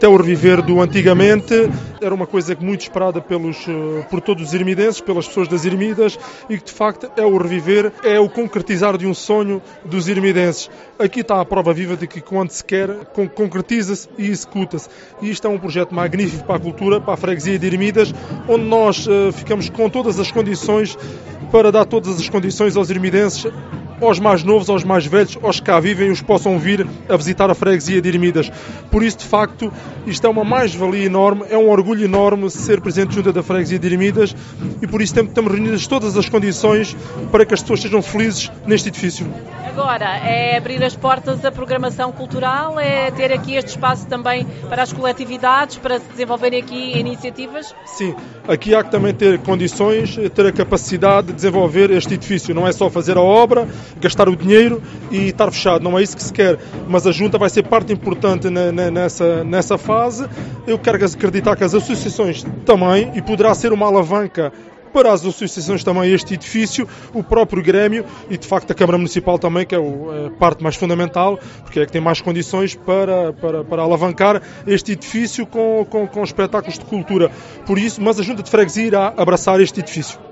É o reviver do antigamente, era uma coisa muito esperada por todos os ermidenses, pelas pessoas das Ermidas, e que de facto é o reviver, é o concretizar de um sonho dos ermidenses. Aqui está a prova viva de que quando se quer, concretiza-se e executa-se. E isto é um projeto magnífico para a cultura, para a freguesia de Ermidas, onde nós ficamos com todas as condições para dar todas as condições aos ermidenses, aos mais novos, aos mais velhos, aos que cá vivem, os possam vir a visitar a freguesia de Ermidas. Por isso, de facto, isto é uma mais-valia enorme, é um orgulho enorme ser presidente junta da freguesia de Ermidas e por isso estamos reunidas todas as condições para que as pessoas sejam felizes neste edifício. Agora, é abrir as portas da programação cultural, é ter aqui este espaço também para as coletividades, para se desenvolverem aqui iniciativas? Sim, aqui há que também ter condições, ter a capacidade de desenvolver este edifício. Não é só fazer a obra, gastar o dinheiro e estar fechado, não é isso que se quer. Mas a Junta vai ser parte importante nessa fase. Eu quero acreditar que as associações também, e poderá ser uma alavanca para as associações também este edifício, o próprio Grêmio e de facto a Câmara Municipal também, que é a parte mais fundamental, porque é que tem mais condições para alavancar este edifício com espetáculos de cultura. Por isso, mas a Junta de Freguesia irá abraçar este edifício.